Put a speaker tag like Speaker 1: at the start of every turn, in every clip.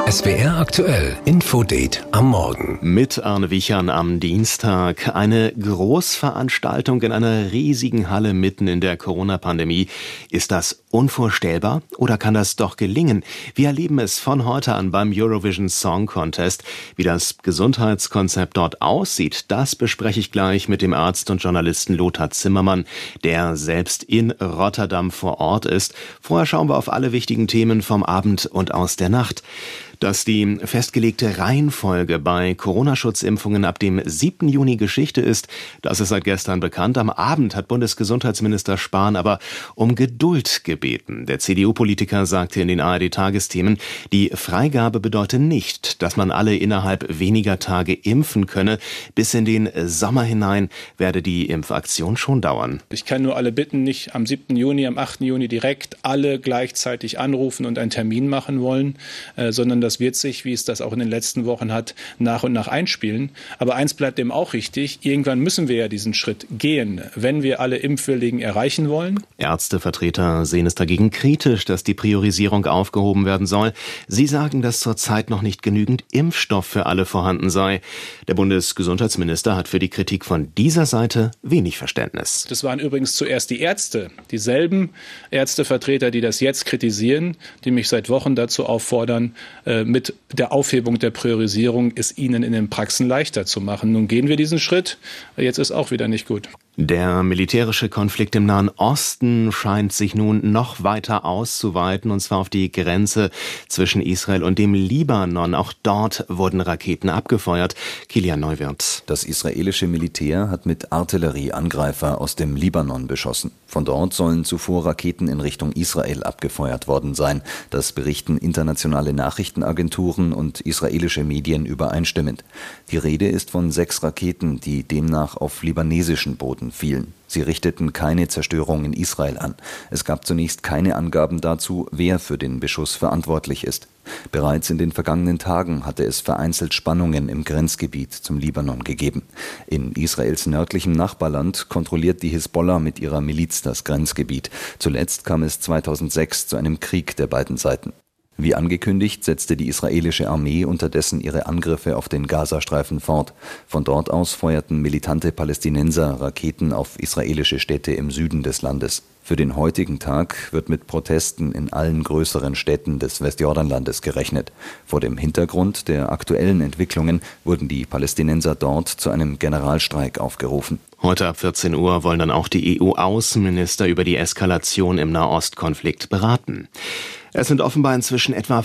Speaker 1: SWR aktuell, Infodate am Morgen.
Speaker 2: Mit Arne Wichern am Dienstag. Eine Großveranstaltung in einer riesigen Halle mitten in der Corona-Pandemie. Ist das unvorstellbar oder kann das doch gelingen? Wir erleben es von heute an beim Eurovision Song Contest. Wie das Gesundheitskonzept dort aussieht, das bespreche ich gleich mit dem Arzt und Journalisten Lothar Zimmermann, der selbst in Rotterdam vor Ort ist. Vorher schauen wir auf alle wichtigen Themen vom Abend und aus der Nacht. Dass die festgelegte Reihenfolge bei Corona-Schutzimpfungen ab dem 7. Juni Geschichte ist, das ist seit gestern bekannt. Am Abend hat Bundesgesundheitsminister Spahn aber um Geduld gebeten. Der CDU-Politiker sagte in den ARD-Tagesthemen, die Freigabe bedeute nicht, dass man alle innerhalb weniger Tage impfen könne. Bis in den Sommer hinein werde die Impfaktion schon dauern.
Speaker 3: Ich kann nur alle bitten, nicht am 7. Juni, am 8. Juni direkt alle gleichzeitig anrufen und einen Termin machen wollen, sondern das wird sich, wie es das auch in den letzten Wochen hat, nach und nach einspielen. Aber eins bleibt eben auch wichtig, irgendwann müssen wir ja diesen Schritt gehen, wenn wir alle Impfwilligen erreichen wollen.
Speaker 2: Ärztevertreter sehen es dagegen kritisch, dass die Priorisierung aufgehoben werden soll. Sie sagen, dass zurzeit noch nicht genügend Impfstoff für alle vorhanden sei. Der Bundesgesundheitsminister hat für die Kritik von dieser Seite wenig Verständnis.
Speaker 3: Das waren übrigens zuerst die Ärzte, dieselben Ärztevertreter, die das jetzt kritisieren, die mich seit Wochen dazu auffordern, mit der Aufhebung der Priorisierung es ihnen in den Praxen leichter zu machen. Nun gehen wir diesen Schritt. Jetzt ist auch wieder nicht gut.
Speaker 2: Der militärische Konflikt im Nahen Osten scheint sich nun noch weiter auszuweiten, und zwar auf die Grenze zwischen Israel und dem Libanon. Auch dort wurden Raketen abgefeuert. Kilian Neuwirth.
Speaker 4: Das israelische Militär hat mit Artillerie Angreifer aus dem Libanon beschossen. Von dort sollen zuvor Raketen in Richtung Israel abgefeuert worden sein. Das berichten internationale Nachrichtenagenturen und israelische Medien übereinstimmend. Die Rede ist von 6 Raketen, die demnach auf libanesischen Boden fielen. Sie richteten keine Zerstörung in Israel an. Es gab zunächst keine Angaben dazu, wer für den Beschuss verantwortlich ist. Bereits in den vergangenen Tagen hatte es vereinzelt Spannungen im Grenzgebiet zum Libanon gegeben. In Israels nördlichem Nachbarland kontrolliert die Hisbollah mit ihrer Miliz das Grenzgebiet. Zuletzt kam es 2006 zu einem Krieg der beiden Seiten. Wie angekündigt, setzte die israelische Armee unterdessen ihre Angriffe auf den Gazastreifen fort. Von dort aus feuerten militante Palästinenser Raketen auf israelische Städte im Süden des Landes. Für den heutigen Tag wird mit Protesten in allen größeren Städten des Westjordanlandes gerechnet. Vor dem Hintergrund der aktuellen Entwicklungen wurden die Palästinenser dort zu einem Generalstreik aufgerufen.
Speaker 2: Heute ab 14 Uhr wollen dann auch die EU-Außenminister über die Eskalation im Nahostkonflikt beraten. Es sind offenbar inzwischen etwa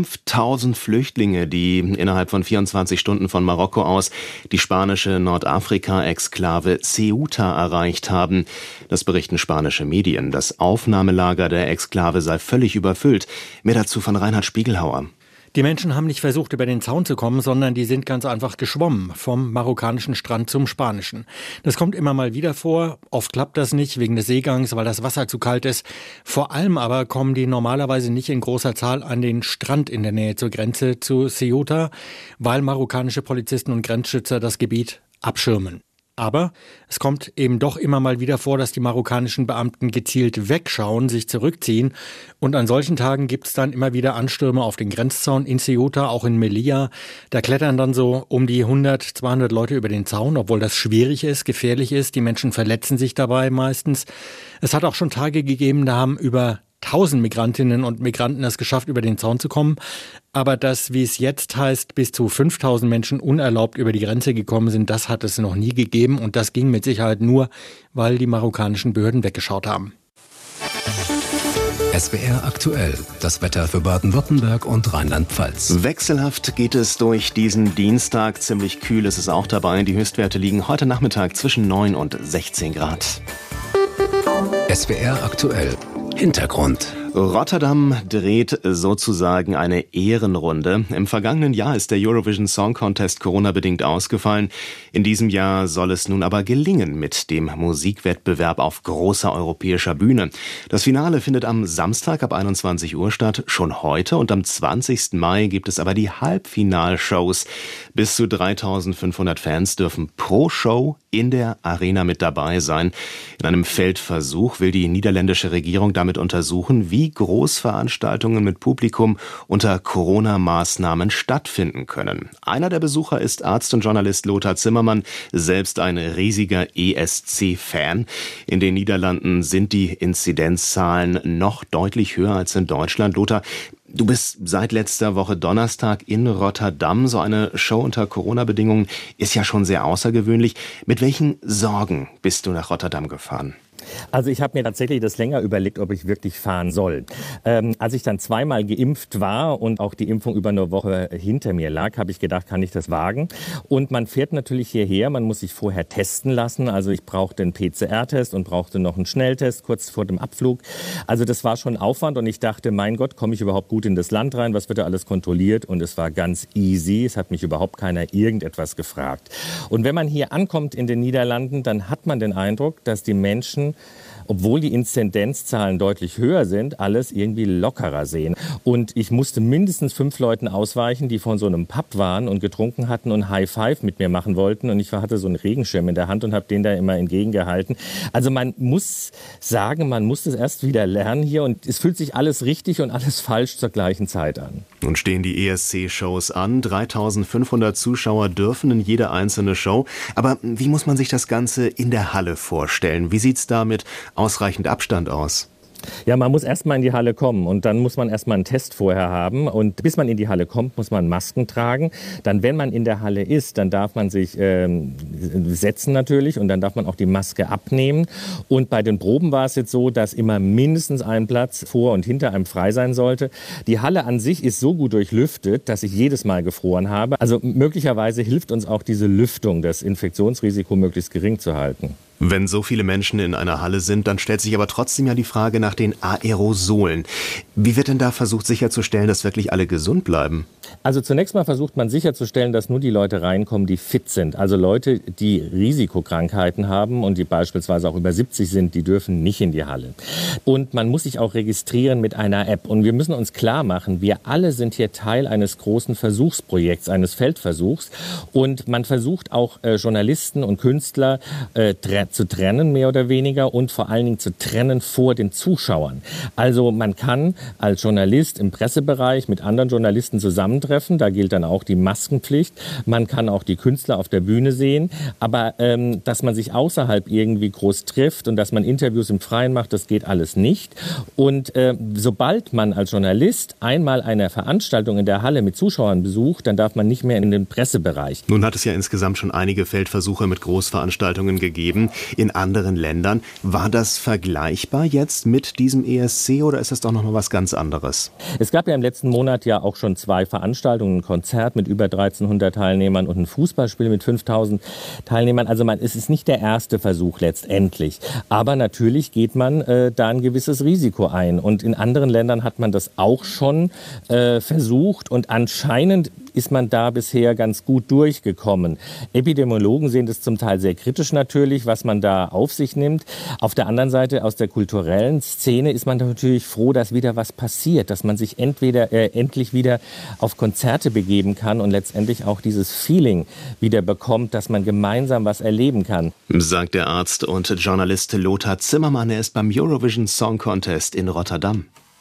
Speaker 2: 5000 Flüchtlinge, die innerhalb von 24 Stunden von Marokko aus die spanische Nordafrika-Exklave Ceuta erreicht haben. Das berichten spanische Medien. Das Aufnahmelager der Exklave sei völlig überfüllt. Mehr dazu von Reinhard Spiegelhauer.
Speaker 5: Die Menschen haben nicht versucht, über den Zaun zu kommen, sondern die sind ganz einfach geschwommen, vom marokkanischen Strand zum spanischen. Das kommt immer mal wieder vor. Oft klappt das nicht wegen des Seegangs, weil das Wasser zu kalt ist. Vor allem aber kommen die normalerweise nicht in großer Zahl an den Strand in der Nähe zur Grenze zu Ceuta, weil marokkanische Polizisten und Grenzschützer das Gebiet abschirmen. Aber es kommt eben doch immer mal wieder vor, dass die marokkanischen Beamten gezielt wegschauen, sich zurückziehen. Und an solchen Tagen gibt es dann immer wieder Anstürme auf den Grenzzaun in Ceuta, auch in Melilla. Da klettern dann so um die 100, 200 Leute über den Zaun, obwohl das schwierig ist, gefährlich ist. Die Menschen verletzen sich dabei meistens. Es hat auch schon Tage gegeben, da haben über 1000 Migrantinnen und Migranten es geschafft, über den Zaun zu kommen. Aber dass, wie es jetzt heißt, bis zu 5000 Menschen unerlaubt über die Grenze gekommen sind, das hat es noch nie gegeben. Und das ging mit Sicherheit nur, weil die marokkanischen Behörden weggeschaut haben.
Speaker 1: SWR aktuell, das Wetter für Baden-Württemberg und Rheinland-Pfalz.
Speaker 2: Wechselhaft geht es durch diesen Dienstag. Ziemlich kühl ist es auch dabei. Die Höchstwerte liegen heute Nachmittag zwischen 9 und 16 Grad.
Speaker 1: SWR aktuell. Hintergrund.
Speaker 2: Rotterdam dreht sozusagen eine Ehrenrunde. Im vergangenen Jahr ist der Eurovision Song Contest Corona-bedingt ausgefallen. In diesem Jahr soll es nun aber gelingen mit dem Musikwettbewerb auf großer europäischer Bühne. Das Finale findet am Samstag ab 21 Uhr statt, schon heute, und am 20. Mai gibt es aber die Halbfinalshows. Bis zu 3500 Fans dürfen pro Show in der Arena mit dabei sein. In einem Feldversuch will die niederländische Regierung damit untersuchen, wie wie Großveranstaltungen mit Publikum unter Corona-Maßnahmen stattfinden können. Einer der Besucher ist Arzt und Journalist Lothar Zimmermann, selbst ein riesiger ESC-Fan. In den Niederlanden sind die Inzidenzzahlen noch deutlich höher als in Deutschland. Lothar, du bist seit letzter Woche Donnerstag in Rotterdam. So eine Show unter Corona-Bedingungen ist ja schon sehr außergewöhnlich. Mit welchen Sorgen bist du nach Rotterdam gefahren?
Speaker 6: Also ich habe mir tatsächlich das länger überlegt, ob ich wirklich fahren soll. Als ich dann zweimal geimpft war und auch die Impfung über eine Woche hinter mir lag, habe ich gedacht, kann ich das wagen? Und man fährt natürlich hierher, man muss sich vorher testen lassen. Also ich brauchte einen PCR-Test und brauchte noch einen Schnelltest kurz vor dem Abflug. Also das war schon Aufwand und ich dachte, mein Gott, komme ich überhaupt gut in das Land rein? Was wird da alles kontrolliert? Und es war ganz easy. Es hat mich überhaupt keiner irgendetwas gefragt. Und wenn man hier ankommt in den Niederlanden, dann hat man den Eindruck, dass die Menschen, obwohl die Inzidenzzahlen deutlich höher sind, alles irgendwie lockerer sehen. Und ich musste mindestens 5 Leuten ausweichen, die von so einem Pub waren und getrunken hatten und High Five mit mir machen wollten. Und ich hatte so einen Regenschirm in der Hand und habe den da immer entgegengehalten. Also man muss sagen, man muss das erst wieder lernen hier. Und es fühlt sich alles richtig und alles falsch zur gleichen Zeit an.
Speaker 2: Nun stehen die ESC-Shows an. 3.500 Zuschauer dürfen in jede einzelne Show. Aber wie muss man sich das Ganze in der Halle vorstellen? Wie sieht's da mit ausreichend Abstand aus?
Speaker 6: Ja, man muss erstmal in die Halle kommen und dann muss man erstmal einen Test vorher haben und bis man in die Halle kommt, muss man Masken tragen. Dann, wenn man in der Halle ist, dann darf man sich setzen natürlich und dann darf man auch die Maske abnehmen. Und bei den Proben war es jetzt so, dass immer mindestens ein Platz vor und hinter einem frei sein sollte. Die Halle an sich ist so gut durchlüftet, dass ich jedes Mal gefroren habe. Also möglicherweise hilft uns auch diese Lüftung, das Infektionsrisiko möglichst gering zu halten.
Speaker 2: Wenn so viele Menschen in einer Halle sind, dann stellt sich aber trotzdem ja die Frage nach den Aerosolen. Wie wird denn da versucht sicherzustellen, dass wirklich alle gesund bleiben?
Speaker 6: Also zunächst mal versucht man sicherzustellen, dass nur die Leute reinkommen, die fit sind. Also Leute, die Risikokrankheiten haben und die beispielsweise auch über 70 sind, die dürfen nicht in die Halle. Und man muss sich auch registrieren mit einer App. Und wir müssen uns klar machen, wir alle sind hier Teil eines großen Versuchsprojekts, eines Feldversuchs. Und man versucht auch Journalisten und Künstler zu trennen, mehr oder weniger, und vor allen Dingen zu trennen vor den Zuschauern. Also man kann als Journalist im Pressebereich mit anderen Journalisten zusammentreffen, da gilt dann auch die Maskenpflicht. Man kann auch die Künstler auf der Bühne sehen, aber dass man sich außerhalb irgendwie groß trifft und dass man Interviews im Freien macht, das geht alles nicht. Und sobald man als Journalist einmal eine Veranstaltung in der Halle mit Zuschauern besucht, dann darf man nicht mehr in den Pressebereich.
Speaker 2: Nun hat es ja insgesamt schon einige Feldversuche mit Großveranstaltungen gegeben in anderen Ländern. War das vergleichbar jetzt mit diesem ESC oder ist das doch noch mal was ganz anderes?
Speaker 6: Es gab ja im letzten Monat ja auch schon 2 Veranstaltungen, ein Konzert mit über 1.300 Teilnehmern und ein Fußballspiel mit 5.000 Teilnehmern. Also es ist nicht der erste Versuch letztendlich. Aber natürlich geht man da ein gewisses Risiko ein. Und in anderen Ländern hat man das auch schon versucht und anscheinend ist man da bisher ganz gut durchgekommen. Epidemiologen sehen das zum Teil sehr kritisch natürlich, was man da auf sich nimmt. Auf der anderen Seite, aus der kulturellen Szene, ist man natürlich froh, dass wieder was passiert, dass man sich endlich wieder auf Konzerte begeben kann und letztendlich auch dieses Feeling wieder bekommt, dass man gemeinsam was erleben kann.
Speaker 2: Sagt der Arzt und Journalist Lothar Zimmermann. Er ist beim Eurovision Song Contest in Rotterdam.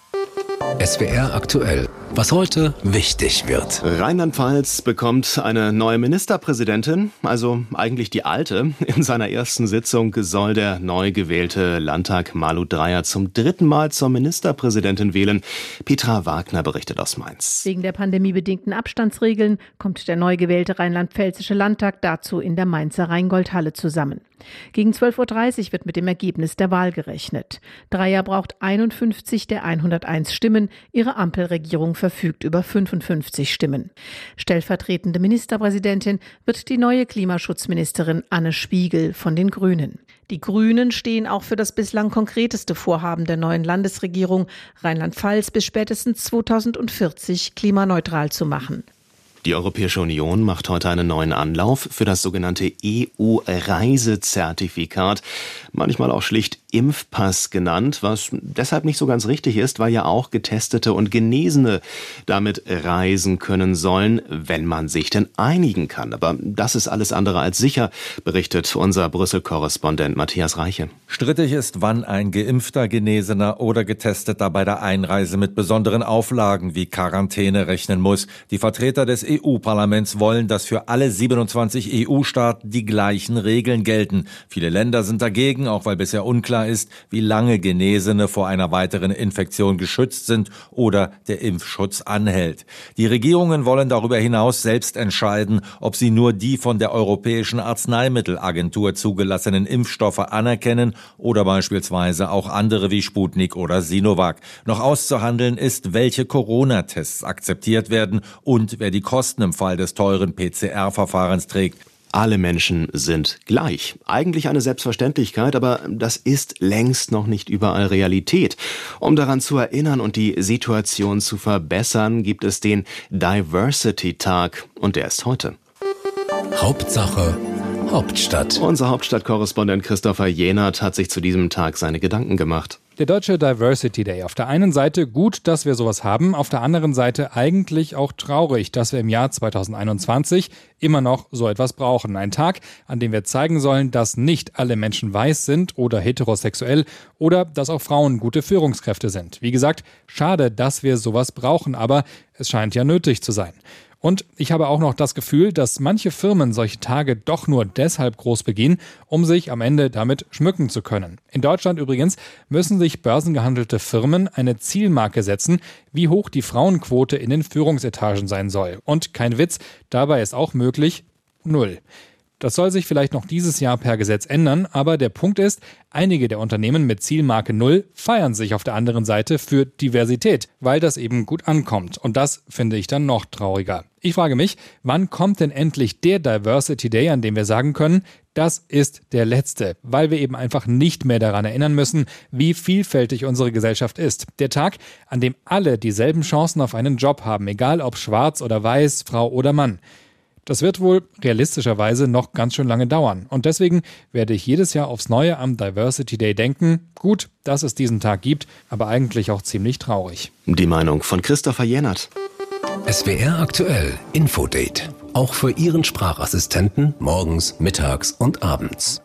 Speaker 1: SWR aktuell. Was heute wichtig wird.
Speaker 2: Rheinland-Pfalz bekommt eine neue Ministerpräsidentin, also eigentlich die alte. In seiner ersten Sitzung soll der neu gewählte Landtag Malu Dreyer zum 3. Mal zur Ministerpräsidentin wählen. Petra Wagner berichtet aus Mainz.
Speaker 7: Wegen der pandemiebedingten Abstandsregeln kommt der neu gewählte rheinland-pfälzische Landtag dazu in der Mainzer Rheingoldhalle zusammen. Gegen 12.30 Uhr wird mit dem Ergebnis der Wahl gerechnet. Dreyer braucht 51 der 101 Stimmen. Ihre Ampelregierung verfügt über 55 Stimmen. Stellvertretende Ministerpräsidentin wird die neue Klimaschutzministerin Anne Spiegel von den Grünen. Die Grünen stehen auch für das bislang konkreteste Vorhaben der neuen Landesregierung, Rheinland-Pfalz bis spätestens 2040 klimaneutral zu machen.
Speaker 2: Die Europäische Union macht heute einen neuen Anlauf für das sogenannte EU-Reisezertifikat, manchmal auch schlicht Impfpass genannt, was deshalb nicht so ganz richtig ist, weil ja auch Getestete und Genesene damit reisen können sollen, wenn man sich denn einigen kann. Aber das ist alles andere als sicher, berichtet unser Brüssel-Korrespondent Matthias Reiche.
Speaker 8: Strittig ist, wann ein Geimpfter, Genesener oder Getesteter bei der Einreise mit besonderen Auflagen wie Quarantäne rechnen muss. Die Vertreter des EU-Parlaments wollen, dass für alle 27 EU-Staaten die gleichen Regeln gelten. Viele Länder sind dagegen, auch weil bisher unklar ist, wie lange Genesene vor einer weiteren Infektion geschützt sind oder der Impfschutz anhält. Die Regierungen wollen darüber hinaus selbst entscheiden, ob sie nur die von der Europäischen Arzneimittelagentur zugelassenen Impfstoffe anerkennen oder beispielsweise auch andere wie Sputnik oder Sinovac. Noch auszuhandeln ist, welche Corona-Tests akzeptiert werden und wer die Kosten im Fall des teuren PCR-Verfahrens trägt.
Speaker 2: Alle Menschen sind gleich. Eigentlich eine Selbstverständlichkeit, aber das ist längst noch nicht überall Realität. Um daran zu erinnern und die Situation zu verbessern, gibt es den Diversity-Tag und der ist heute.
Speaker 1: Hauptsache Hauptstadt.
Speaker 2: Unser Hauptstadtkorrespondent Christopher Jenert hat sich zu diesem Tag seine Gedanken gemacht.
Speaker 9: Der deutsche Diversity Day. Auf der einen Seite gut, dass wir sowas haben, auf der anderen Seite eigentlich auch traurig, dass wir im Jahr 2021 immer noch so etwas brauchen. Ein Tag, an dem wir zeigen sollen, dass nicht alle Menschen weiß sind oder heterosexuell oder dass auch Frauen gute Führungskräfte sind. Wie gesagt, schade, dass wir sowas brauchen, aber es scheint ja nötig zu sein. Und ich habe auch noch das Gefühl, dass manche Firmen solche Tage doch nur deshalb groß begehen, um sich am Ende damit schmücken zu können. In Deutschland übrigens müssen sich börsengehandelte Firmen eine Zielmarke setzen, wie hoch die Frauenquote in den Führungsetagen sein soll. Und kein Witz, dabei ist auch möglich 0. Das soll sich vielleicht noch dieses Jahr per Gesetz ändern, aber der Punkt ist, einige der Unternehmen mit Zielmarke 0 feiern sich auf der anderen Seite für Diversität, weil das eben gut ankommt. Und das finde ich dann noch trauriger. Ich frage mich, wann kommt denn endlich der Diversity Day, an dem wir sagen können, das ist der letzte, weil wir eben einfach nicht mehr daran erinnern müssen, wie vielfältig unsere Gesellschaft ist. Der Tag, an dem alle dieselben Chancen auf einen Job haben, egal ob schwarz oder weiß, Frau oder Mann. Das wird wohl realistischerweise noch ganz schön lange dauern. Und deswegen werde ich jedes Jahr aufs Neue am Diversity Day denken, gut, dass es diesen Tag gibt, aber eigentlich auch ziemlich traurig.
Speaker 2: Die Meinung von Christopher Jenert.
Speaker 1: SWR aktuell Infodate. Auch für Ihren Sprachassistenten morgens, mittags und abends.